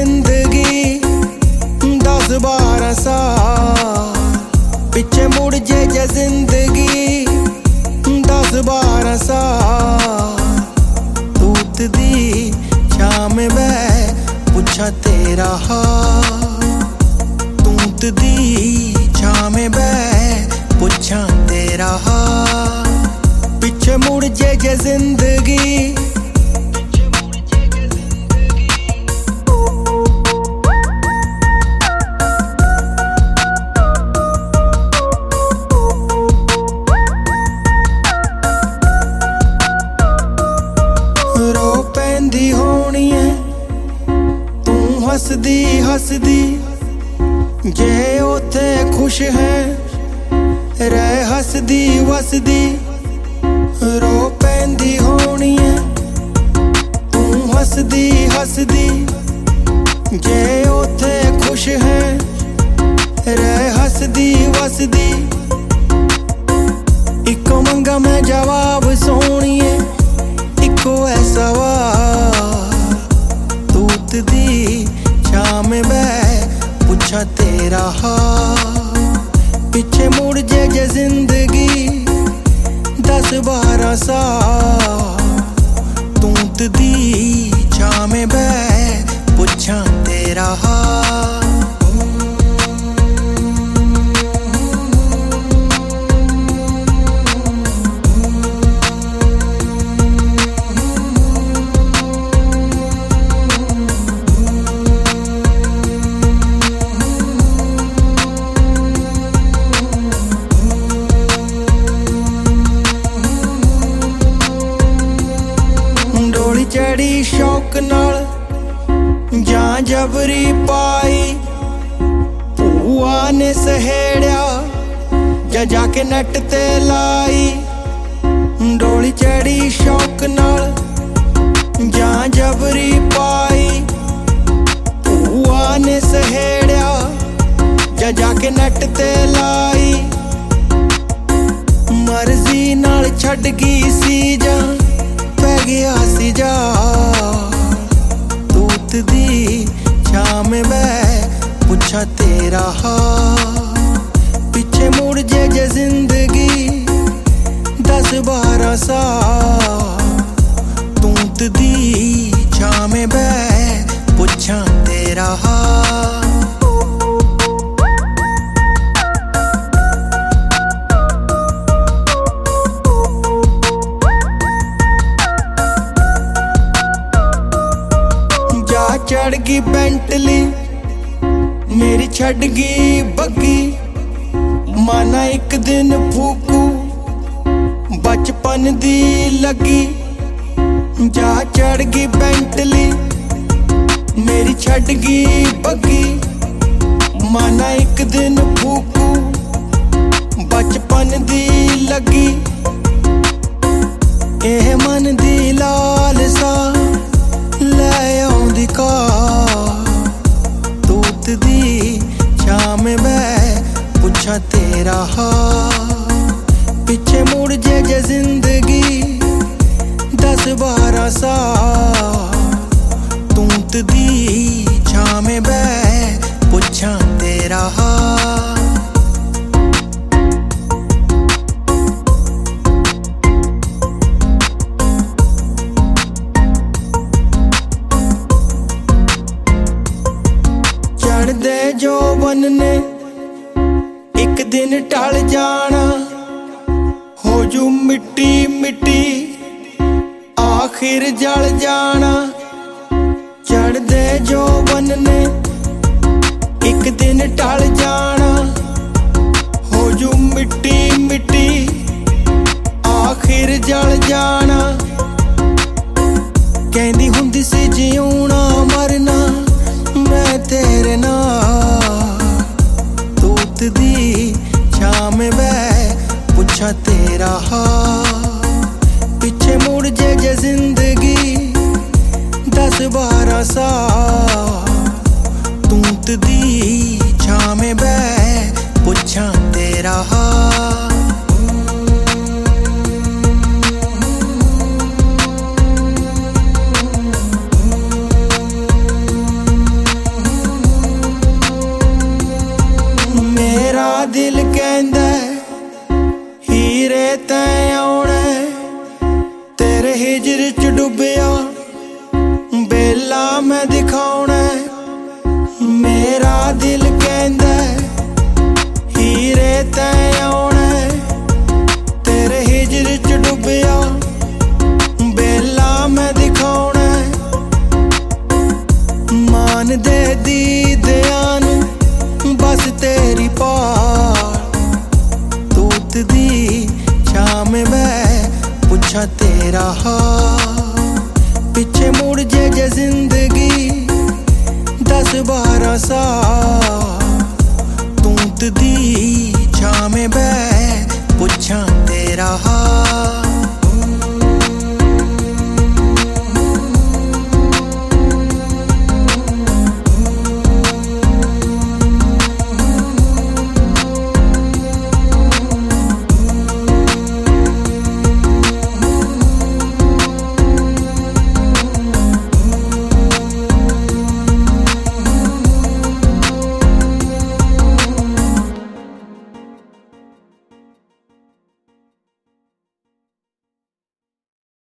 जिंदगी 10-12 साल पिछे मुड़ जे जिंदगी 10-12 साल तूत दी शाम बह पुछा तेरा हाल तूत दी शाम बह पुछा तेरा हाल पिछे मुड़ जे जिंदगी रो पैंदी होनी है तू हसदी हसदी जे उथे खुश है रह हसदी वसदी रो पैंदी होनी है तू हसदी हसदी जे उथे खुश है रह हसदी वसदी इको मंगा मैं जवाब सोनिए इको ऐसा तूत दी शाम बह पुछा तेरा हाल पिछे मुड़ जे जिंदगी 10-12 साल तूत दी शाम बह पुछा तेरा हाल चढ़ी शौक नाल जां जबरी पाई भूआ ने सहेड़िया जा जाके नट ते लाई डोली चढ़ी शौक नाल जां जबरी पाई भूआ ने सहेड़िया जा जाके नट ते लाई मर्जी नाल छड़ गई सी जा पै गया सी जा तूत दी शाम बह पुछा तेरा हाल पिछे मुड़ जे जिंदगी 10-12 साल तूत दी शाम बह पुछा तेरा हाल चढ़ गई बेंटली मेरी छड़ गई बग्गी माना एक दिन फूकू बचपन दी लगी जा चढ़ गई बेंटली मेरी छड़ गई बग्गी माना एक दिन फूकू बचपन दी लगी एह मन दी लालसा ले आउंदी तूत दी शाम बह पुछा तेरा हाल पिछे मुड़ जे जिंदगी 10-12 साल तूत दी शाम बह पुछा तेरा हाल दे जो बनने एक दिन टल जाना हो जू मिट्टी मिट्टी आखिर जल जाना चढ़ दे जो बनने एक दिन टल जाना हो जू मिट्टी मिट्टी आखिर जल जाना कहंदी हुंदी सी जीऊना मरना मैं तेरे नाल तूत दी शाम बह पुछा तेरा हाल पिछे मुड़ जे जिंदगी 10-12 साल दिल कहंदा हीरे तैं आउणा तेरे हिजर च डुबिया बेला मैं दिखाउणा मेरा दिल कहंदा हीरे तैं आउणा तेरे हिजर च डुबिया बेला मैं दिखाउणा मान दे दीदियां नूं बस तेरी पाल तूत दी शाम मैं पुछा तेरा हाल पिछे मुड़ जे जिंदगी 10-12 साल तूत दी छां में बै पुछा